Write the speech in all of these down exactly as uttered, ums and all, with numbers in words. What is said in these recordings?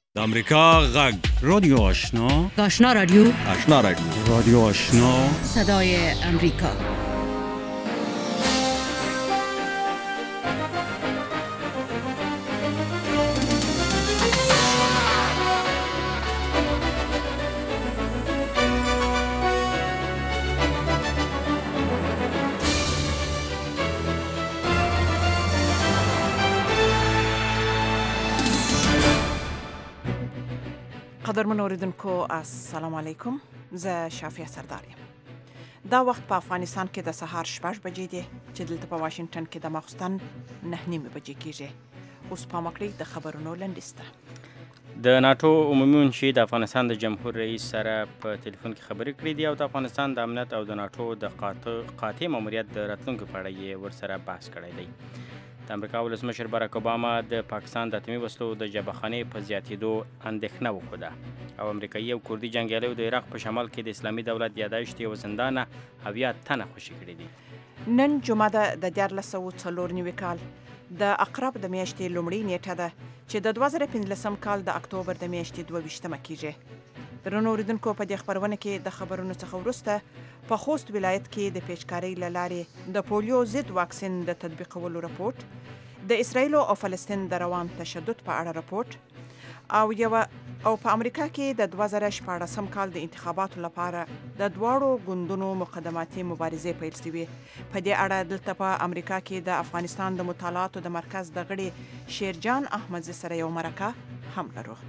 د امریکا غږ رادیو آشنا آشنا رادیو آشنا رادیو رادیو آشنا صدای امریکا. قدرمن اوریدونکو السلام علیکم، زه شافیه سردار یم. دا وخت په افغانستان کې د سهار شپږ بجې دي چې دلته په واشنگټن کې د ماخوستن نه نیمې بجې کېږي. اوس پام وکړئ د خبرونو لنډیسته. د ناتو عمومي منشي د افغانستان د جمهور رئیس سره په ټلیفون کې خبرې کړې دي او د افغانستان د امنیت او د ناتو د قاطع قاطع ماموریت د راتلونکو په اړه یې ورسره بحث کړی دی. د امریکا ولسمشر باراک اوباما د پاکستان د اتمي وسلو د جبهخانې په زیاتېدو اندېښنه وښوده او امریکایي او کردي جنګیالیو د عراق په شمال کې د اسلامي دولت یاداشت یوه زندانه اویا تنه خوشي کړي دي. نن جمعه ده د دیارلس سوه څلور نوي کال د اقرب د میاشتې لومړۍ نیټه ده چې د دوه زره پنځلسم کال د اکتوبر د میاشتې دوه ویشتمه کېږي. درنو اوریدونکو، په دې خبرونه کې د خبرونو څخه وروسته په خوست ولایت کې د پیچکارۍ له لارې د پولیو ضد واکسین د تطبیقولو رپورټ، د اسرائیلو او فلسطین د روان تشدد په اړه رپورټ او یو او په امریکا کې د دوه زره شپاړسم کال د انتخاباتو لپاره د دواړو ګوندونو مقدماتي مبارزې پیل شوې. په دې اړه دلته په امریکا کې د افغانستان د مطالعاتو د مرکز د غړي شیرجان احمدزي سره یو مرکه هم لرو.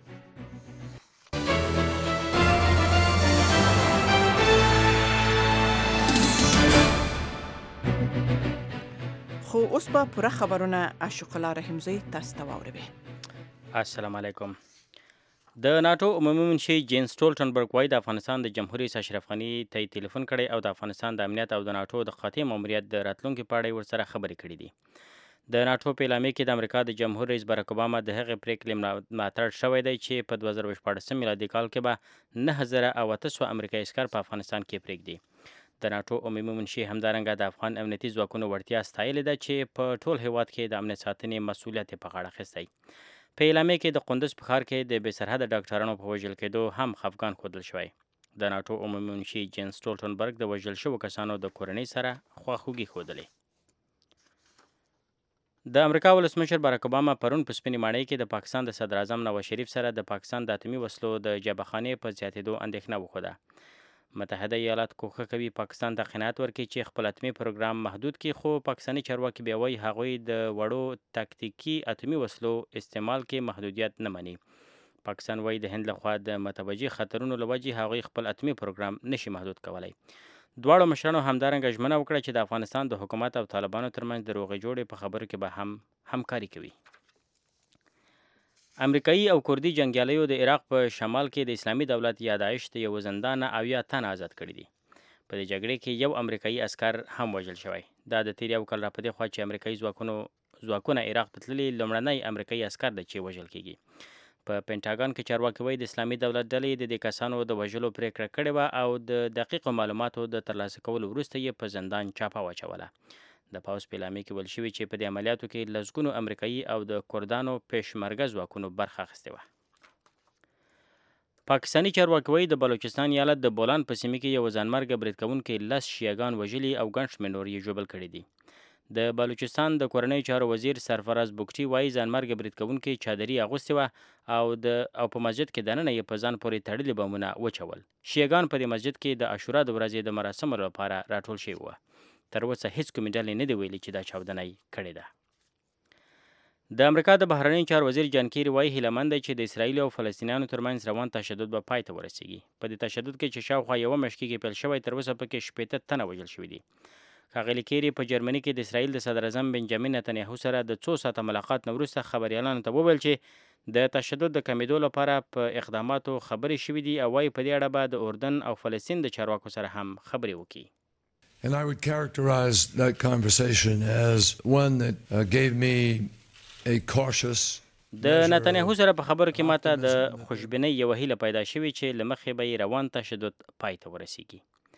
خو اوس به پوره خبرونه عاشق الله رحیمزی تاسو ته واوروي. السلام علیکم. د ناتو عمومي منشي جین سټولټنبرګ وایي د افغانستان د جمهور رئیس اشرف غني ته یې ټلیفون کړی او د افغانستان د امنیت او د ناتو د قاطع ماموریت د راتلونکي په اړه یې ورسره خبرې کړې دي. د ناتو په اعلامیه کې د امریکا د جمهور رئیس باراک اوباما د هغې پریکړې ملاتړ شوی دی چې په دوه زره شپاړسم میلادي کال کې به نهه زره او اته سوه امریکایي عسکر په افغانستان کې پرېږدي. د ناتو عمومي منشي همدارنګه د افغان امنیتي ځواکونو وړتیا ستایلې ده چې په ټول هیواد کې د امنیت ساتنې مسؤلیت یې په غاړه اخیستی. په اعلامیه کې د قندوز په ښار کې د بې سرحده ډاکټرانو په وژل کېدو هم خفګان ښودل شوی. د ناتو عمومي منشي جین سټولټنبرګ د وژل شوو کسانو د کورنۍ سره خواخوږي ښودلې. د امریکا ولسمشر باراک اوباما پرون په سپینې ماڼۍ کې د پاکستان د صدراعظم نواز شریف سره د پاکستان د اتمي وسلو د جبهخانې په زیاتېدو اندېښنه وښوده. متحده ایالات کوښښ کوي پاکستان ته قناعت ورکړي چې خپل اتمي پروګرام محدود کړي، خو پاکستاني چارواکي بیا وایي هغوی د وړو تاکتیکي اتمي وسلو استعمال کې محدودیت نه مني. پاکستان وایي د هند لخوا د متوجه خطرونو له وجې هغوی خپل اتمي پروګرام نشي محدود کولی. دواړو مشرانو همدارنګه ژمنه وکړه چې د افغانستان د حکومت او طالبانو ترمنځ د روغې جوړې په خبرو کې به هم همکاري کوي. امریکایي او کردي جنګیالیو د عراق په شمال کې د اسلامي دولت یاداشت یوه زندانه اویا تنه آزاد کړي دي. په دې جګړې کې یو امریکایي عسکر هم وژل شوی. دا د تیر یو کال راپدې خوا چې امریکایي ځواکونو ځواکونه عراق ته تللي لومړنی امریکایي عسکر دی چې وژل کېږي. په پینټاګان کې چارواکي وایي د اسلامي دولت ډلې د دې کسانو د وژلو پریکړه کړې وه او د دقیقو معلوماتو د ترلاسه کولو وروسته یې په زندان چاپه واچوله. د پاوز په اعلامیه کې ویل شوي چې په دې عملیاتو کې لسګونو امریکایي او د کردانو پېشمرګه ځواکونو برخه اخیستې وه. پاکستاني چارواکي وایي د بلوچستان ایالت د بولان په سیمه کې یو ځانمرګه برید کوونکي لس شیعهګان وژلي او ګڼ شمېر نور یې ژوبل کړي دي. د بلوچستان د کورنیو چارو وزیر سرفراز بوګټي وایي ځانمرګه برید کوونکي چادري اغوستې وه او د او په مسجد کې دننه یې په ځان پورې تړلي بمونه وچول. شیعهګان په دې مسجد کې د عاشورا د ورځې د مراسمو لپاره راټول شوي وه. تر اوسه هیڅ کومې ډلې نه دی ویلي چې دا چاودنه یې کړې ده. د امریکا د بهرنیو چارو وزیر جان کیری وایي هیله مند دی چې د اسرائیلو او فلسطینیانو ترمنځ روان تشدد به پای ته ورسیږي. په دې تشدد کې چې شاوخوا یوه میاشت کېږي پیل شوی، تر اوسه پکې شپېته تنه وژل شوي دي. ښاغلي کیری په جرمني کې د اسرائیل د صدراعظم بنجامین نتنیاهو سره د څو ساعته ملاقات نه وروسته خبریالانو ته وویل چې د تشدد د کمیدو لپاره په اقداماتو خبرې شوي دي او وایي په دې اړه به د اردن او فلسطین د چارواکو سره هم خبرې وکړي. And I would characterize that conversation as one that uh, gave me a cautious د نتنیاهو سره په خبرو کې ماته د خوشبینۍ یوه هیله پیدا شوې چې له مخې به یې روان تشدد پای ته ورسیږي.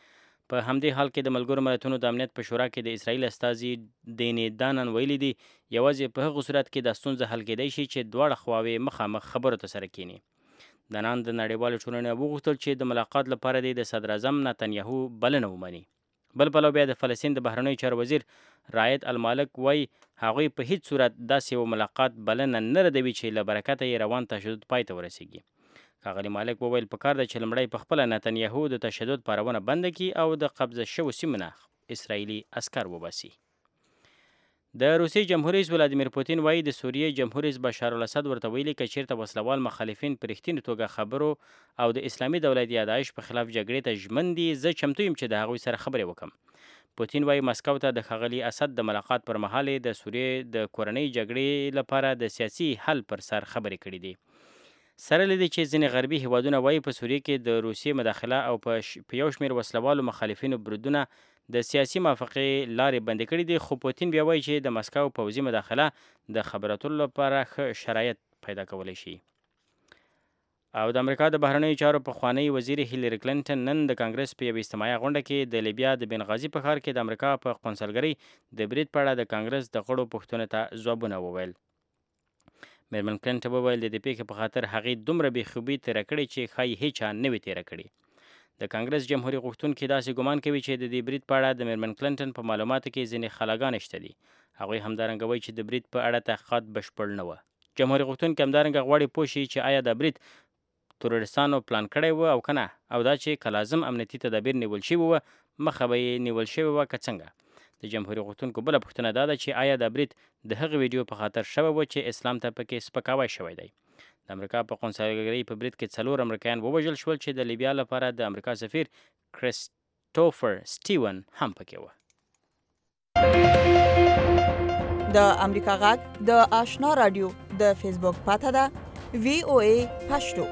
په همدې حال کې د ملګرو ملتونو د امنیت په شورا کې د اسرائیل استازي دیني دانن ویلي دي یوازې په هغه صورت کې د ستونزه حل کېدای شي چې دواړه خواوې مخامخ خبرو ته سره کینی. دانان د نړیوالو ټولنې وغوښتل چې د ملاقات لپاره د صدر اعظم نتنیاهو بلنه ومني. بل پلو بیا د فلسطین د بهرنیو چارو وزیر رایت المالک وایي هغوی په هیڅ صورت داسې یو ملاقات بلنه نه ردوي چې له برکته یې روان تشدد پای ته ورسیږي. ښاغلي مالک وویل پکار ده چې لومړی په خپله نتنیاهو د تشدد پارونه بنده کړي او د قبضه شوو سیمو نه اسرائیلي عسکر وباسي. د روسیې جمهور رئیس ولادیمیر پوتین وایي د سوریې جمهور رئیس بشار الاسد ورته ویلي که چیرته وسلوال مخالفین په رښتینې توګه خبرو او د اسلامي دولت یا داعش په خلاف جګړې ته ژمن دي زه چمتو یم چې د هغوی سره خبرې وکړم. پوتین وایي مسکو ته د ښاغلي اسد د ملاقات پر مهال د سوریې د کورنۍ جګړې لپاره د سیاسي حل پر سر خبرې کړې دي. سره له دې چې ځینې غربي هیوادونه وایي په سوریې کې د روسیې مداخله او په یو شمېر وسلوالو مخالفینو برودونه د سیاسي موافقې لارې بندې کړي دي، خو پوتین بیا وایي چې د مسکو پوځي مداخله د خبرو اترو لپاره ښه شرایط پیدا کولی شي. او د امریکا د بهرنیو چارو پخوانی وزیر هیلری کلینټن نن د کانګرس په یوه اجتماعي غونډه کې د لیبیا د بنغازي په ښار کې د امریکا په قونسلګرۍ د برید په اړه د کانګرس د غړو پوښتنو ته ځوابونه وویل. میرمن کلینټن وویل د دې پیښې په خاطر هغې دومره بېخوبي تېره کړې چې ښایي هیچا نه وي تېره کړې. د کانګرس جمهوري غوښتونکي داسې ګمان کوي چې د دې برید په اړه د میرمن کلینټن په معلوماتو کې ځینې خلاګانې شته دي. هغوی همدارنګه وایي چې د برید په اړه تحقیقات بشپړ نه وه. جمهوري غوښتونکي همدارنګه غواړي پوه شي چې آیا دا برید تروریستانو پلان کړی و او که نه، او دا چې که لازم امنیتي تدابیر نیول شوي وه مخه به یې نیول شوې وه که څنګه. د جمهوري غوښتونکو بله پوښتنه دا ده چې آیا دا برید د هغې ویډیو په خاطر شوی و چې اسلام ته پکې سپکاوی شوی دی. د امریکا په قونسلګرۍ په برید کې څلور امریکایان ووژل شول چې د لیبیا لپاره د امریکا سفیر کریسټوفر سټیون هم پکې وه. د امریکا غږ د آشنا رادیو د فیسبوک پاته ده وی او ای پښتو.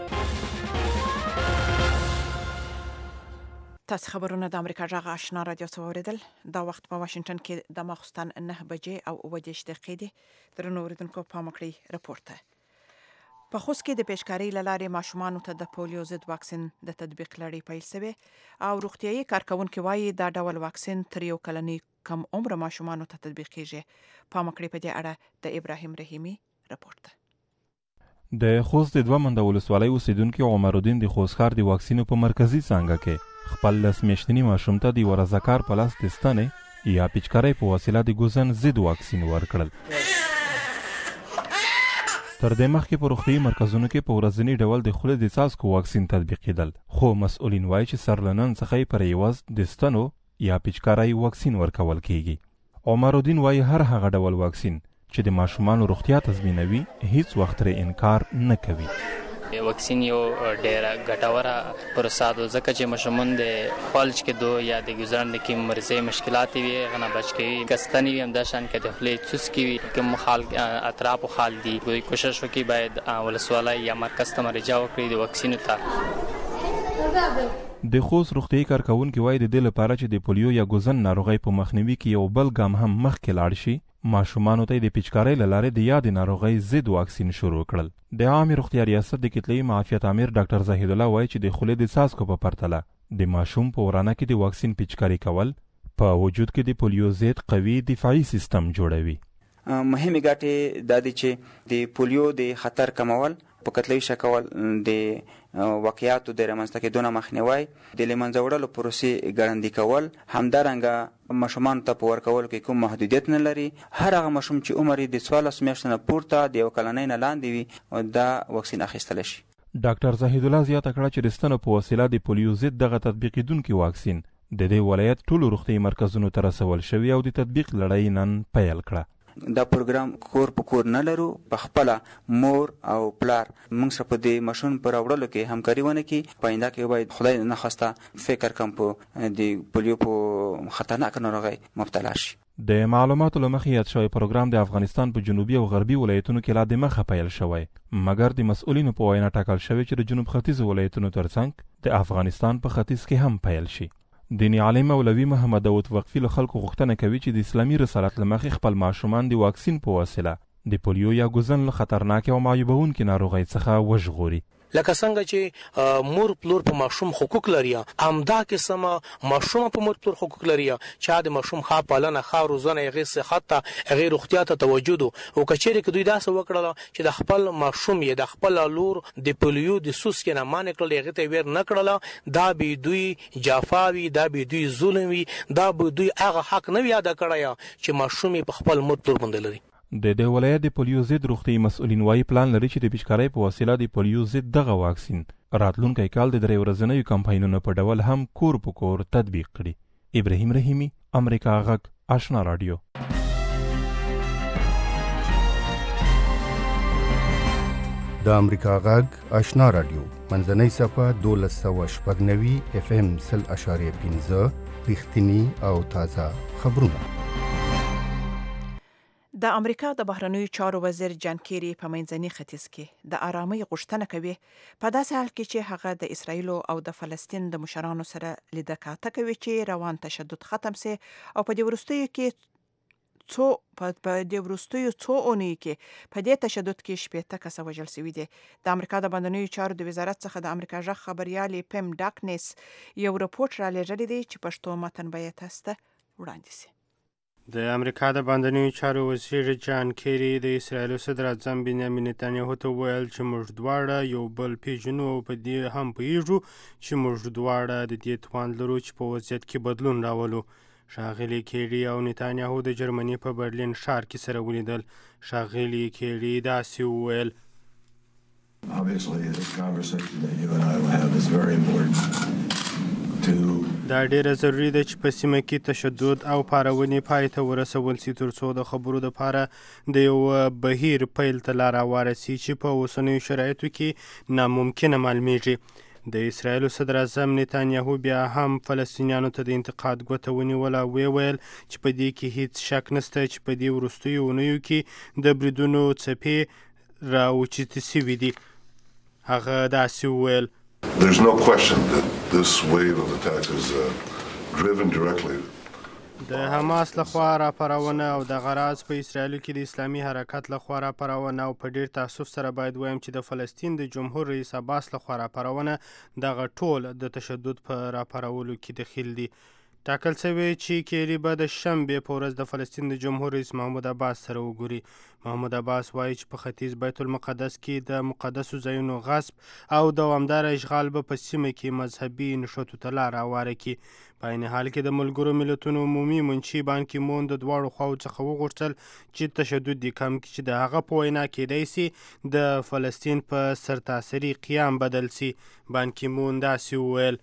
تاسو خبرونه د امریکا غږ آشنا رادیو څخه اوریدل. دا وخت په واشنگټن کې د ماخوستن نه بجې او اووه دېرش دقیقې دي. درنو اوریدونکو پام وکړئ راپور ته. په خوست کې د پیشکارۍ له لارې ماشومانو ته د پولیو ضد واکسین د تطبیق لړۍ پیل شوې او روغتیايي کارکونکي وایي دا ډول واکسین تر یو کلنۍ کم عمره ماشومانو ته تطبیق کیږي. پام وکړئ په دې اړه د ابراهیم رحیمي راپور ته. د خوست د دوه منده ولسوالۍ اوسیدونکي عمر الدین د خوست ښار د واکسینو په مرکزي څانګه کې خپل لس میاشتني ماشوم ته د یوه رضاکار په لاس د ستنې یا پیچکارۍ په وسیله د ګوزن ضد واکسین ورکړل. تر دې مخکې په روغتیايي مرکزونو کې په ورځني ډول د خولې د څاڅکو واکسین تطبیق کېدل، خو مسؤلین وایي چې سر له نن څخه یې پر عوض د ستنو یا پیچکارۍ واکسین ورکول کیږي. عمر الدین وایي هر هغه ډول واکسین چې د ماشومانو روغتیا تضمینوي هیڅ وخت ترې انکار نه کوي. واکسین یو ډیره ګټوره پروسه ده ځکه چې ماشومان د فالج کېدو یا د ګزران د کوم مرضي مشکلات وي هغه نه بچ کوي. کستنی وي همداشان کې د خولې څوسکي وي کوم خال اطرافو خال دي دوی کوشش وکړي باید ولسوالۍ یا مرکز ته مراجعه وکړي د واکسینو ته. د خوست روغتیايي کارکونکي وایي د دې لپاره چې د پولیو یا ګوزن ناروغۍ په مخنیوي کې یو بل ګام هم مخکې لاړ شي ماشومانو ته د پیچکارۍ له لارې د یادې ناروغۍ ضد واکسین شروع کړل. د عامې روغتیا ریاست د کتلې معافیت امیر ډاکټر زاهد الله وایي چې د خولې د څاڅکو په پرتله د ماشوم په ورانه کې د واکسین پیچکاري کول په وجود کې د پولیو ضد قوي دفاعي سیستم جوړوي. مهمې ګټې دا دي چې د پولیو د خطر کمول، په کتلوي شکل د واقعیاتو د رامنځته کېدو نه مخنیوی، د له منځه وړلو پروسې ګړندي کول، همدارنګه ماشومانو ته په ورکولو کې کوم محدودیت نه لري. هر هغه ماشوم چې عمر یې د څوارلس میاشتو نه پورته د یو کلنۍ نه لاندې وي دا واکسین اخیستلی شي. ډاکټر زاهد الله زیاته کړه چې د ستنو په وسیله د پولیو ضد دغه تطبیقېدونکي واکسین د دې ولایت ټولو روغتیايي مرکزونو ته رسول شوي او د تطبیق لړۍ نن پیل کړه. دا پروګرام کور په کور نه لرو، په خپله مور او پلار موږ سره په دې ماشوم په راوړلو کې همکاري ونه کړي. په آینده کې باید خدای نخواسته فکر کوم په د پولیو په خطرناکه ناروغۍ مبتلا شي. د معلوماتو له مخې یاد شوی پروګرام د افغانستان په جنوبي او غربي ولایتونو کې لا د مخه پیل شوی، مګر د مسؤلینو په وینا ټاکل شوی چې د جنوب ختیځو ولایتونو ترڅنګ د افغانستان په ختیځ کې هم پیل شي. دیني عالم مولوي محمد داود وقفي له خلکو غوښتنه کوي چې د اسلامي رسالت له مخې خپل ماشومان د واکسین په وسیله د پولیو یا ګوزن له خطرناکې او معیوبونکې ناروغۍ څخه وژغوري. لکه څنګه چې مور پلور په ماشوم حقوق لري همدا قسمه ماشوم په مور پلور حقوق لري چې د ماشوم ښه پالنه ښه روزنه هغې صحت ته هغې روغتیا ته توجه او که چیرې که دوی داسې وکړله چې د خپل ماشوم یې د خپل لور د پولیو د سوس کې نه منع کړل هغې ته یې ویر نه کړله دا به دوی جفا وي دا به دوی ظلم وي دا به دوی هغه حق نه وي ادا کړی چې ماشوم یې په خپل مور پلور باندې لري. د دې ولایت د پولیو ضد روغتیايي مسؤلین وايي پلان لري چې د پیچکارۍ په وسیله د پولیو ضد دغه واکسین راتلونکی کال د درې ورځنیو کمپاینونو په ډول هم کور په کور تطبیق کړي. ابراهیم رحیمي، امریکا غږ، آشنا رادیو. د امریکا غږ آشنا رادیو منځنۍ صفحه دولس سوه شپږ نوي اف ام سل اشاریه پنځه رښتیني او تازه خبرونه. د امریکا د بهرنیو چارو وزیر جان کیری په منځني ختیځ کې د آرامۍ غوښتنه کوي په داسې حال کې چې هغه د اسرایل او د فلسطین د مشرانو سره لیده کاته کوي چې روان تشدد ختم سي او په دې وروستیو کې څو په دې وروستیو څو اونیو کې په دې تشدد کې شپېته کسه وژل شوي دي. د امریکا د بهرنیو چارو د وزارت څخه د امریکا غږ خبريالې پم ډاکنس یو رپورټ را لېږلی دی چې پښتو متن به یې تاسو ته وړاندې سي. د امریکا د بهرنیو چارو وزیر جان کیری د اسرایل صدر اعظم بنیامین نتانیاهو ته وویل چې موږ دواړه یو بل پیژنو او په دې هم پوهیږو چې موږ دواړه د دې توان لرو چې په وضعیت کې بدلون راولو. ښاغلي کیری او نتانیاهو د جرمني په برلین ښار کې سره ولیدل. ښاغلي کیری داسې وویل: دا ډیره ضروري ده چې په سیمه کې تشدد او پارونې پای ته ورسول سي ترڅو د خبرو دپاره د یو بهیر پیل ته لاره هواره سي چې په اوسنیو شرایطو کې ناممکنه معلومیږي. د اسرایل صدر اعظم نتانیاهو بیا هم فلسطینیانو ته د انتقاد ګوته ونیوله او ویل چې په دې کې هیڅ شک نشته چې په دې وروستیو اونیو کې د بریدونو څپې راوچتې سوي دي. هغه داسې وویل: There's no question that this wave of attacks is uh, driven directly. د حماس لخوا راپارونه او د غراز په اسرائیلو کې د اسلامي حرکت لخوا راپارونه او په ډیر تاسف سره باید وایم چې د فلسطین د جمهور رئیس عباس لخوا راپارونه دغه ټول د تشدد په راپارولو کې دخیل دي. ټاکل شوی چې کیری به د شنبې په ورځ د فلسطین د جمهور رئیس محمود عباس سره وګوري. محمود عباس وایي چې په ختیځ بیت المقدس کې د مقدسو ځایونو غصب او دوامداره اشغال به په سیمه کې مذهبي نښتو ته لاره هواره کړي. په عین حال کې د ملګرو ملتونو عمومي منشي بان کی مون د دواړو خواو څخه وغوښتل چې تشدد دې کم کړي چې د هغه په وینا کېدی سي د فلسطین په سرتاسري قیام بدل سي. بان کی مون داسې وویل: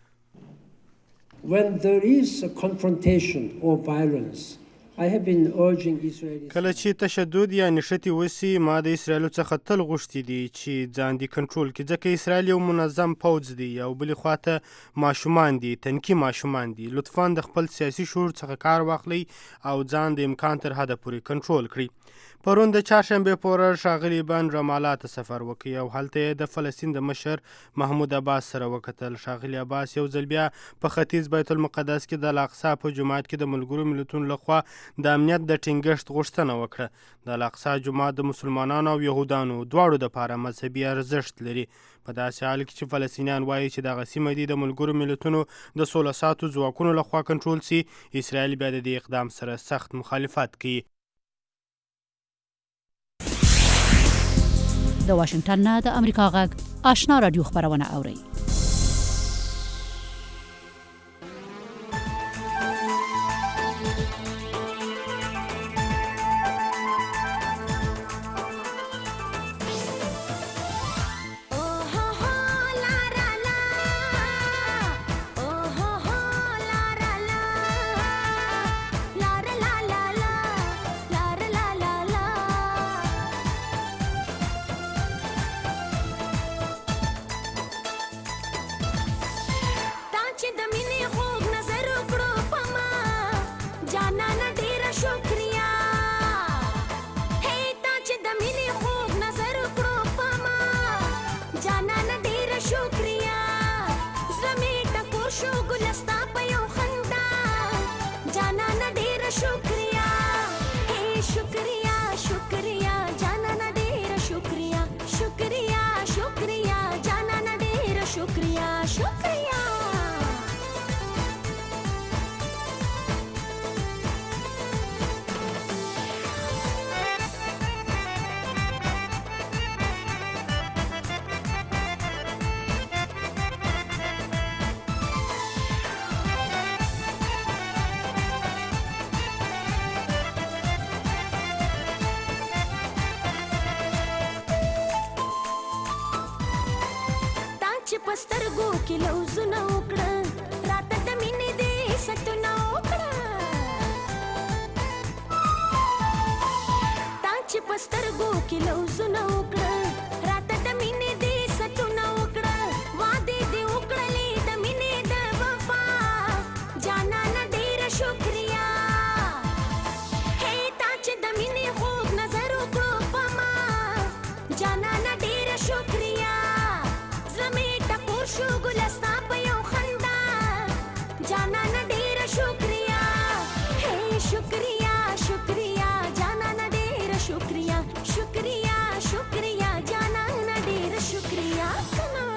When there is a confrontation or violence, I have been urging Israelis. کله چې تشدد یا نښتې وسي ما د اسرائیلو څخه تل غوښتي دي چې ځان دې کنټرول کړي ځکه اسرائیل یو منظم پوځ دی او بلې خواته ماشومان دي تنکي ماشومان دي. لطفا د خپل سیاسي شعور څخه کار واخلئ او ځان د امکان تر حده پورې کنټرول کړئ. پرون د چهارشنبې په ورځ ښاغلي بن رماله ته سفر وکړي او هلته یې د فلسطین د مشر محمود عباس سره وکتل. ښاغلي عباس یو ځل بیا په ختیځ بیت المقدس کې د الاقصی په جومات کې د ملګرو ملتونو لخوا د امنیت د ټینګښت غوښتنه وکړه. د الاقصی جومات د مسلمانانو او یهودانو دواړو دپاره مذهبي ارزښت لري. په داسې حال کې چې فلسطینیان وایي چې دغه سیمه دي د ملګرو ملتونو د سوله ساتو ځواکونو لخوا کنټرول سي، اسرائیل بیا د دې اقدام سره سخت مخالفت کوي. د واشنگټن نه د امریکا غږ آشنا رادیو خبرونه اوري. چې پسترګو کې لوزونه وکړه راته د مینې دې ستونه وکړه تا چې پسترګو کې لوزونه وکړه راته د مینې دې ستونه وکړه وعده دې وکړلې د مینې د وفا جانانه ډېر شکریا هې تا چې د مینې خوږ نظر وکړو په ما جانانه ډېر شکریا شو ګلستا په یو خندا جانانه ډېر شکریا هې شکریا شکریا جانانه ډېر شکریا شکریا شکریا جانانه ډېر شکریا کنا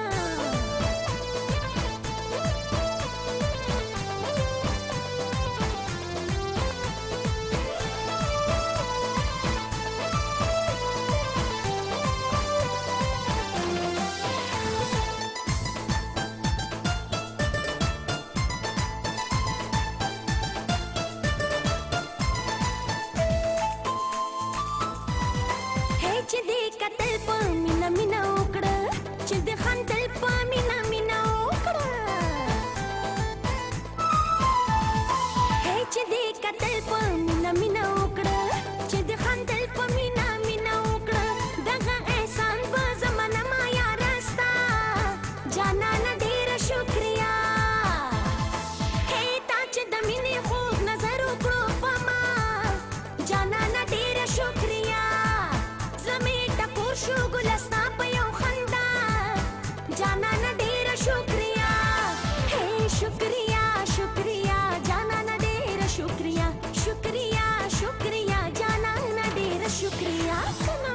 چې دې کتل په مینا مینا وکړه چې دې خندل په مینا مینا وکړه هې چې دې کتل په مینا مینا وکړه چې دې خندل په مینا مینا وکړه دغه احسان په زمانه ما یار استا جانانه ډېر شکریا هې تا چې د مینې خوږ نظر وکړو په ما جانانه ډېر شکریا شو ګلستا په یو خندا جانانه ډېر شکریا هې شکریا شکریا جانانه ډېر شکریا شکریا شکریا جانانه ډېر شکریا کنا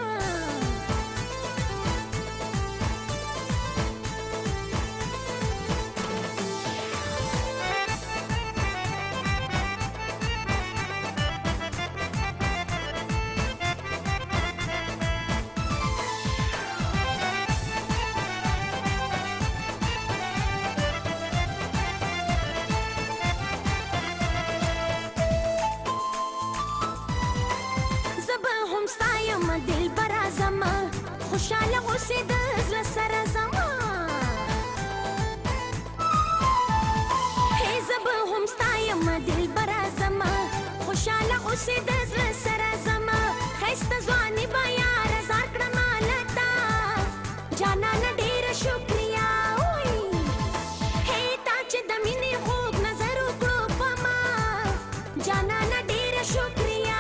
خوشاله اوسې د زړه سره زما هې زه به هم ستا یم دلبره زما خوشاله اوسې د زړه سره زما ښایسته ځواني به یاره زار کړم هلته جانانه ډېره شکریا وایي هې تا چې د مینې خوږ نظر وکړو په ما جانانه ډېره شکریا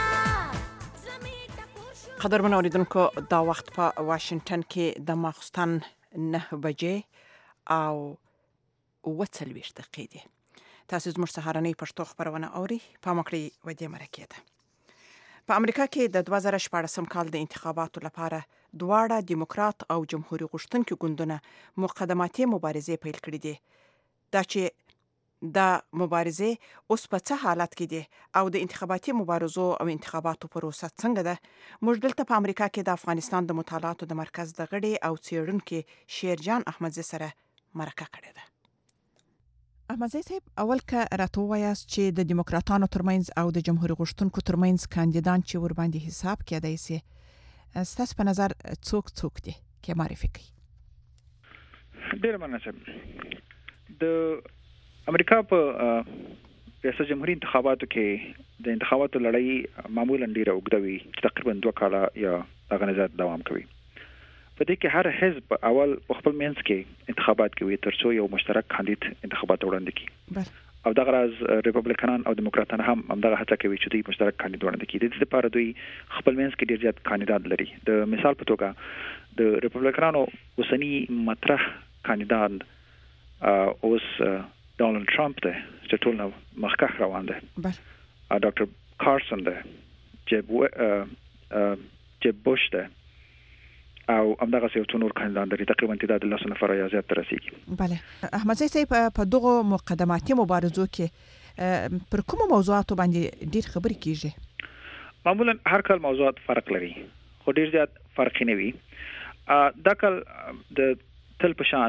قدرمن اوریدونکو دا وخت په واشنگټن کې د ماخستن نه بجې او اوه څلوېښت دقیقې دي. تاسو زموږ سهارنۍ پښتو خپرونه اورئ. پام وکړئ و دې مرکې ته. په امریکا کې د دوه زره شپاړسم کال د انتخاباتو لپاره دواړه دیموکرات او جمهوریت غوښتونکي ګوندونه مقدماتي مبارزې پیل کړې دي. دا چې دا مبارزه اوس په څه حالت کې دي او د انتخاباتي مبارزو او انتخاباتو پروسه څنګه ده؟ موږ دلته په امریکا کې د افغانستان د مطالعاتو د مرکز د غړي او څېړونکي شیرجان احمدزي سره مرکه کړې ده. احمدزي صاحب، اول که راته ووایاست چې د دیموکراتانو ترمنځ او د جمهوریت غوښتونکو ترمنځ کاندیدان چې ور باندې حساب کېدای شي، ستاسو په نظر څوک څوک دي کې معرفي کړئ؟ ډېر مناسب. د امریکا په ریاست جمهوریت انتخاباتو کې د انتخاباتو لړۍ معمولا ډیره اوږده وي چې تقریبا دوه کاله یا هغه نه زیات دوام کوي. په دې کې هر حزب اول په خپل منځ کې انتخابات کوي ترڅو یو مشترک کاندید انتخابات وړاندې کړي. او دغه راز ریپبلیکنان او دیموکراتان هم همدغه هڅه کوي چې دوی مشترک کاندید وړاندې کړي. د دې لپاره دوی خپل منځ کې ډیر زیات کاندیدان لري. د مثال په توګه د ریپبلیکنانو اوسنی مطرح کاندیدان اوس ډونالد ټرمپ دی چې ټول نو مخکښ روان دی. بله. ډاکټر کارسن دی، جیب جیب بوش دی او همدغه یو څو نور کاندیدان لري. تقریبا تعداد د لسو نفره یا زیات رسیږي. بله. احمدزي صاحب، په دغه مقدماتي مبارزو کې پر کومو موضوعاتو باندې ډیر خبرې کیږي؟ معمولا هر کال موضوعات فرق لري خو ډیر زیات فرق نه وي. دا کال د تل په شان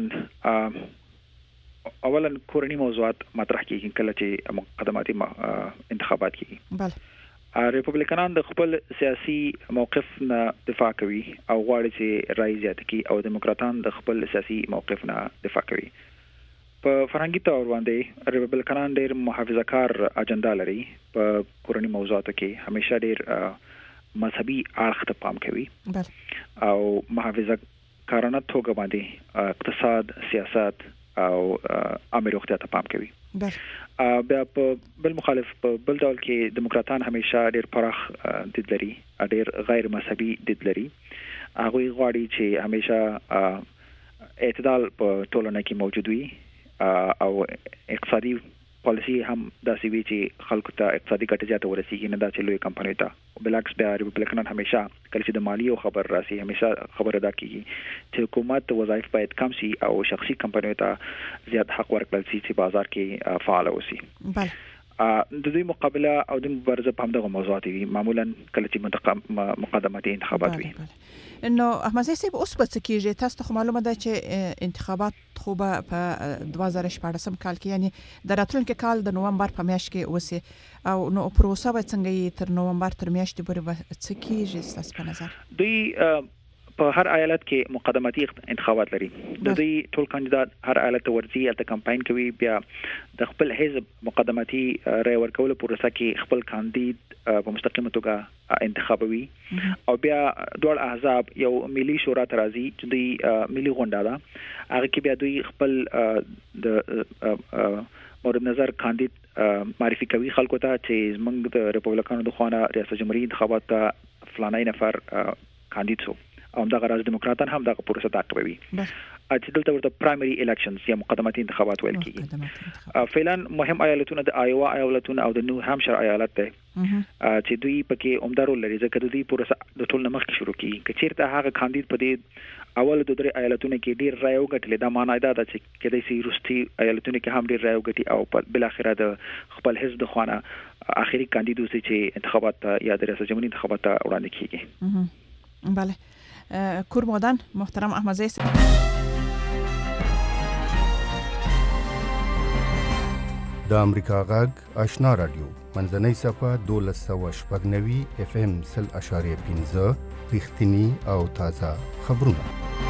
اولا کورنی موضوعات مطرح کیږي کله چې مقدماتي انتخابات کیږي. بله. ریپبلیکنان د خپل سیاسي موقف نه دفاع کوي او غواړي چې رای زیات کړي او دیموکراتان د خپل سیاسي موقف نه دفاع کوي. په فرهنګي تور باندې ریپبلیکنان ډېر محافظه‌کار اجنډا لري. په کورني موضوعاتو کې همیشه ډېر مذهبي اړخ ته پام کوي او محافظه‌کارانه توګه باندې اقتصاد، سیاست او عامه روغتیا ته پام کوي. بیا په بل مخالف په بل ډول کې دیموکراتان همیشه ډېر پراخ دید لري، ډېر غیر مذهبي دید لري. هغوی غواړي چې همیشه اعتدال په ټولنه کې موجود وي او اقتصادي پالیسی هم داسې وي چې خلکو ته اقتصادي ګټه زیاته ورسیږي، نه دا چې لوی کمپنیو ته. بلعکس بیا ریپبلیکنان همیشه کله چې د مالیو خبر راسي همیشه خبره دا کیږي چې حکومت وظایف باید کم سي او شخصي کمپنیو ته زیات حق ورکړل سي چې بازار کې فعال اوسي. بله د دوی مقابله او د مبارزه په همدغه موضوعات وي، معمولا کله چې مقدماتي انتخابات وي. نو احمد صاحب اوس به څه کېږي؟ تاسو ته معلومه ده چې انتخابات خو به په دوه زره شپاړسم کال کې یعنی د راتلونکي کال د نومبر په میاشت کې وسي او نو پروسه به څنګه تر نومبر تر میاشتې پورې به څه کېږي ستاسو په نظر؟ دوی په هر ایالت کې مقدماتي انتخابات لري. د دوی ټول کاندیدات هر ایالت ته ورځي، هلته کمپاین کوي، بیا د خپل حزب مقدماتي رای ورکولو پروسه کې خپل کاندید په مستقیمه توګه انتخابوي او بیا ډول احزاب یو ملي شورا ته راځي چې دوی ملي غونډه ده، هغه کې بیا دوی خپل د مورد نظر کاندید معرفي کوي خلکو ته چې زمونږ د ریپبلیکنانو د خوا نه ریاست جمهوریت انتخابات ته فلانی نفر کاندید شو او همدغه راز دیموکراتان هم دغه پروسه تعقیبوي چې دلته ورته پرایمري الیکشنز یا مقدماتي انتخابات ویل کیږي. فعلا مهم ایالتونه د آیوا ایالتونه او د نیو هامشر ایالت دی چې دوی پکې عمده رول لري ځکه دوی پروسه د ټول مخکې شروع کیږي. که چیرته هغه کاندید په دې اول د درې ایالتونو کې ډیر رای وګټل، دا معنی دا ده چې کله سي روستي ایالتونو کې هم ډیر رای وګټي او بل اخره د خپل حزب د خوانه اخیری کاندید اوسي چې انتخابات یا د ریاست جمهوریت انتخابات وړاندې کیږي. بله کور مودن محترم احمد زی د امریکا غږ آشنا رادیو منځنۍ صفه دولس سوه شپږ نوي اف ام سل اشاریه پنځه رښتینی او تازه خبرونه.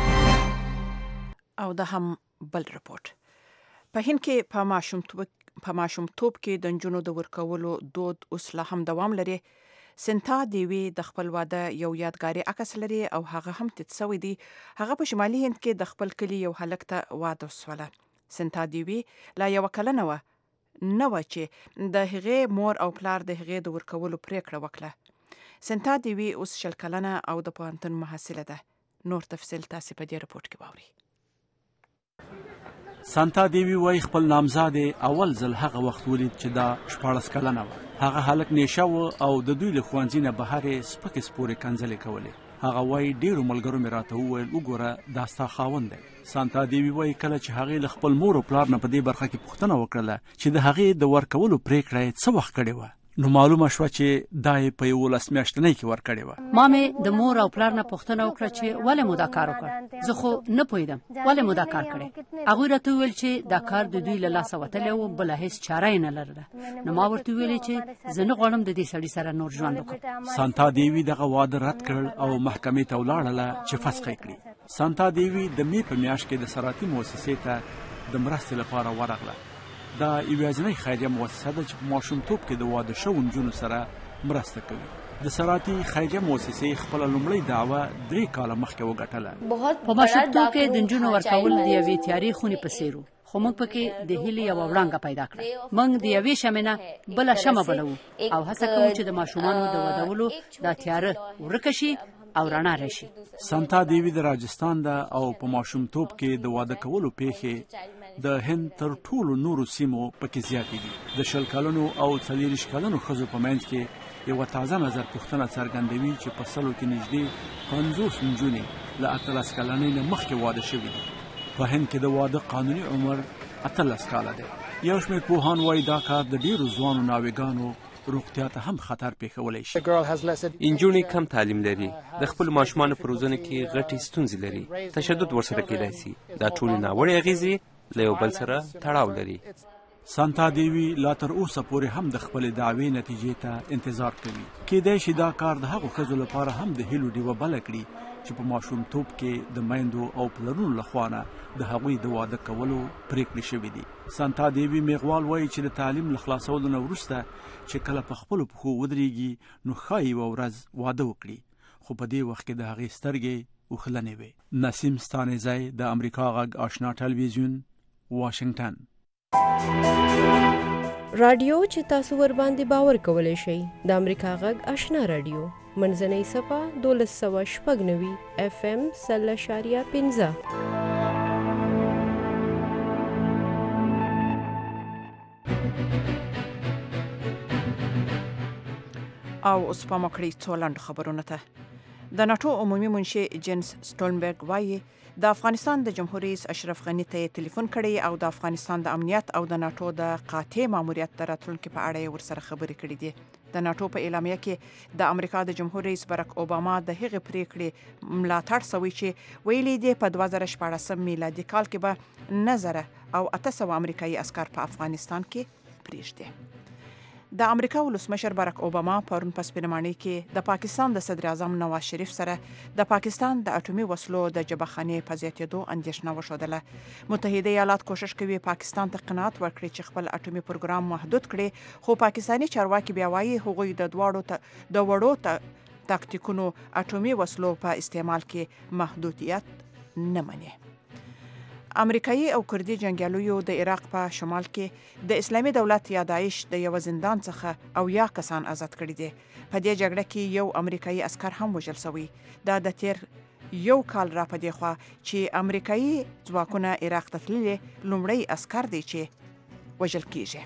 او د هم بل رپورت په هند کې په ماشومتوب په ماشومتوب کې د نجونو د ورکولو دود اوس لا هم دوام لري. سنتا دیوی د خپل واده یو یادګاري عکس لري او هغه هم تتسوي دي. هغه په شمالي هند کې د خپل کلی یو هلک ته واده وسوله. سنتا دیوی لا یو کلنه و نه و چې د هغې مور او پلار د هغې د ورکولو پریکړه وکړه. سنتا دیوی اوس شل کلنه او د پوهنتون محصله ده. نور تفصیل تاسو په دې رپورت کې واورئ. سانتا دیوی وای خپل نامزاد اول ځل هغه وخت ولید چې دا شپاړس کلنه و. هغه هلک نشه و او د دوی له ښوونځي نه بهر یې سپکې سپورې کنځلې کولې. هغه وای ډېرو ملګرو مې راته وویل وګوره دا ستا خاوند دی. سانتا دیوی وای کله چې هغې له خپل مور او پلار نه په دې برخه کې پوښتنه وکړله چې د هغې د ورکولو پریکړه یې څه وخت کړې وه، نو معلومه شوه چې دا یې په یولس میاشتنۍ کې ورکړې وه. ما مې د مور او پلار نه پوښتنه وکړه چې ولې مو دا کار وکړ. زه خو نه پوهېدم ولې مو دا کار کړی. هغوی راته وویل چې دا کار د دوی له لاسه وتلی و، بله هېڅ چاره یې نه لرله. نو ما ورته وویلې چې زه نه غواړم د دې سړي سره نور ژوند وکړم. سانتا دیوی دغه واده رد کړ او محکمې ته ولاړله چې فسخ یې کړي. سانتا دیوی د مې په میاشت کې د سراتي مؤسسې ته د مرستې لپاره ورغله. دا یوازینۍ خیریه مؤسسه ده چې په ماشومتوب کې د واده شوو نجونو سره مرسته کوي. د سراتي خیریه مؤسسې خپله لومړۍ دعوه درې کاله مخکې وګټله. په ماشومتوب کې د نجونو ورکول د یوې تیارې خونې په څېر و، خو موږ پکې د هیلې یوه وړانګه پیدا کړه. موږ د یوې شمعې نه بله شمعه بلوو او هڅه کوو چې د ماشومانو د ودولو دا تیاره ورکه شي او رڼا راشي. سانتا دیوی د راجستان ده او په ماشومتوب کې د واده کولو پیښې د هند تر ټولو نورو سیمو پکې زیاتې دي. د شل کلنو او څلېرویشت کلنو ښځو په منځ کې یوه تازه نظر پوښتنه څرګندوي چې په سلو کې نږدې پنځوس نجونې له اتلس کلنۍ نه مخکې واده شوي دي. په هند کې د واده قانوني عمر اتلس کاله دی. یو شمېر پوهان وایي دا کار د ډېرو ځوانو ناوېګانو روغتیا ته هم خطر پیښولی شي. نجونې کم تعلیم لري، د خپلو ماشومانو په روزنه کې غټې ستونزې لري، تشدد ورسره کېدای شي. دا ټولې ناوړې اغېزې له یو بل سره تړاو لري. سانتا دیوی لا تر اوسه پورې هم د خپل دعوی نتیجې ته انتظار کوي. کېدای شي دا کار د هغو ښځو لپاره هم د هیلو ډیوه بله کړي چې په ماشومتوب کې د میندو او پلرونو لخوا نه د هغوی د واده کولو پریکړې شوي دي. سانتا دیوی میغوال وایي چې د تعلیم له خلاصولو نه وروسته چې کله په خپلو پښو ودرېږي نو ښایي یوه ورځ واده وکړي، خو په دې وخت کې د هغې سترګې اوښلنې وې. نسیم ستانیزی د امریکا غږ آشنا ټلویزیون، واشنگټن. رادیو چې تاسو ور باندې باور کولی شئ د امریکا غږ آشنا رادیو منځنۍ صفه دولس سوه شپږ نوي اف ام سل اشاریه پنځه. او اوس پام وکړئ څو لنډو خبرونو ته. د ناټو عمومي منشي جنس سټولنبرګ وایي د افغانستان د جمهور رئیس اشرف غني ته ټلیفون کړی او د افغانستان د امنیت او د ناټو د قاطع ماموریت د راتلونکي په اړه ورسره خبرې کړې دي. د ناټو په اعلامیه کې د امریکا د جمهور رئیس برک اوباما د هغې پریکړې ملاتړ شوی چې ویلي دی په دوه زره شپاړسم میلادي کال کې به نه زره او اته سوه امریکایي عسکر په افغانستان کې پرېږدي. د امریکا ولسمشر برک اوباما پرون په سپینمانۍ کې د پاکستان د صدر اعظم نواز شریف سره د پاکستان د اټومي وسلو د جبهخانې په زیاتېدو اندېښنه وښودله. متحده ایالات کوشش کوي پاکستان ته قناعت ورکړي چې خپل اټومي پروګرام محدود کړي، خو پاکستاني چارواکي بیا وایي هغوی د دواړو د وړو تاکتیکونو اټومي وسلو په استعمال کې محدودیت نه مني. امریکایي او کردي جنګیالیو د عراق په شمال کې د اسلامي دولت یا داعش د یو زندان څخه او یا کسان آزاد کړي دي. په دې جګړه کې یو امریکایي عسکر هم وژل شوی. دا د تیر یو کال را پدې خوا چې امریکایي ځواکونه عراق ته تللي لومړی عسکر دی چې وژل کیږي.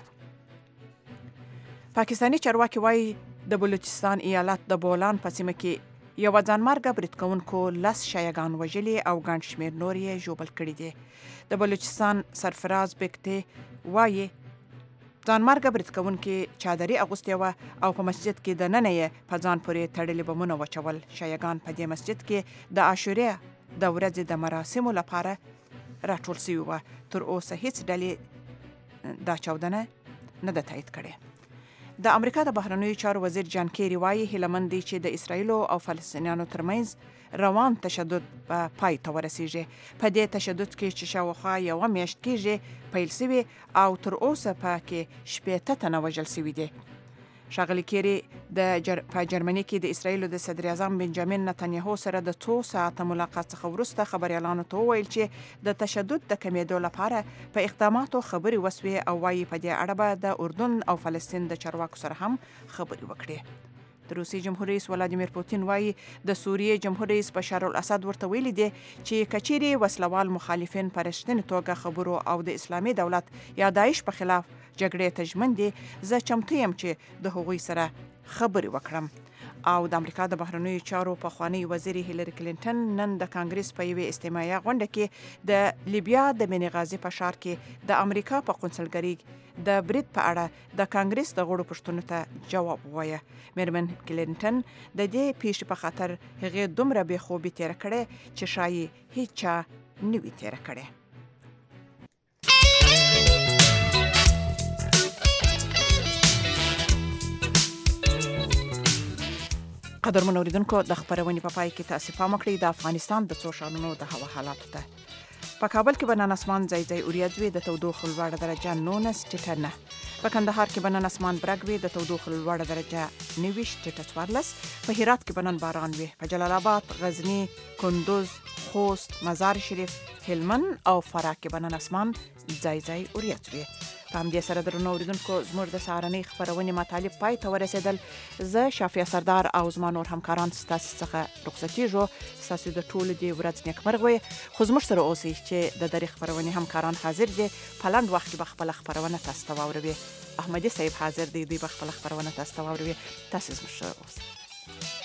پاکستاني چارواکي وایي د بلوچستان ایالت د بولان په سیمه کې یو ځانمرګه برید کوونکو لس شیعګان وژلي او ګڼ شمېر نور یې ژوبل کړي دي. د بلوچستان سرفراز بګتي وایي ځانمرګه برید کوونکي چادري اغوستې وه او په مسجد کې دننه یې په ځان پورې تړلي بمونه وچول. شیعګان په دې مسجد کې د عاشورې د ورځې د مراسمو لپاره راټول شوي وه. تر اوسه هیڅ ډلې دا چاودنه نه ده تایید کړې. د امریکا د بهرنیو چارو وزیر جان کیری وایي هیله مند دی چې د اسرایلو او فلسطینیانو ترمنځ روان تشدد په پای ته ورسیږي. په دې تشدد کې چې شاوخوا یوه میاشت کېږي پیل سوي او تر اوسه پکې شپېته تنه وژل سوي دي. ښاغلي کیری د جر... په جرمني کې د اسرایلو د صدر اعظم بنجامین نتانیاهو سره د څو ساعته ملاقات څخه وروسته خبریالانو ته وویل چې د تشدد د کمېدو لپاره په اقداماتو خبرې وسوې او وایي په دې اړه به د اردن او فلسطین د چارواکو سره هم خبرې وکړي. د روسیې جمهور رئیس ولادیمیر پوتین وایي د سوریې جمهور رئیس بشار الاسد ورته ویلي دی چې کچېرې وسلوال مخالفین په رښتینې توګه خبرو او د اسلامي دولت یا داعش په خلاف جګړې ته ژمن دي، زه چمتو یم چې د هغوی سره خبرې وکړم. او د امریکا د بهرنیو چارو پخوانی وزیر هیلری کلینټن نن د کانګرس په یوې استماعي غونډه کې د لیبیا د بنغازي په ښار کې د امریکا په قونسلګرۍ د برید په اړه د کانګرس د غړو پوښتنو ته جواب ووایه. میرمن کلینټن د دې پیښې په خاطر هغې دومره بې خوبي تېره کړې چې ښایي هیچا نه وي تېره کړې. قدرمن اوریدونکو د خبرونې په پای کې تاسو پام وکړئ د افغانستان د څو ښارونو د هوا حالاتو ته. په کابل کې به نن اسمان ځای ځای اوریځ وي، د تودوخې لوړه درجه نولس ټیټه نه. په کندهار کې به نن اسمان برګ وي، د تودوخې لوړه درجه نهه ویشت ټیټه څوارلس. په هرات کې به نن باران وي. په جلال آباد، غزني، کندوز، خوست، مزار شریف، هلمند او فراه کې به نن اسمان ځای ځای اوریځ وي. په همدې سره درنو اوریدونکو زموږ د سهارنۍ خبرونې مطالب پای ته ورسېدل. زه شافیه سردار او زما نور همکاران ستاسو څخه رخصتېږو. ستاسو د ټولو دې ورځ نیکمرغه وي، خو زموږ سره اوسئ چې د درې خبرونې همکاران حاضر دي. په لنډ وخت کې به خپله خپرونه تاسو ته واوروي. احمدي صاحب حاضر دی، دوی به خپله خپرونه تاسو ته واوروي. تاسو زموږ سره اوسئ.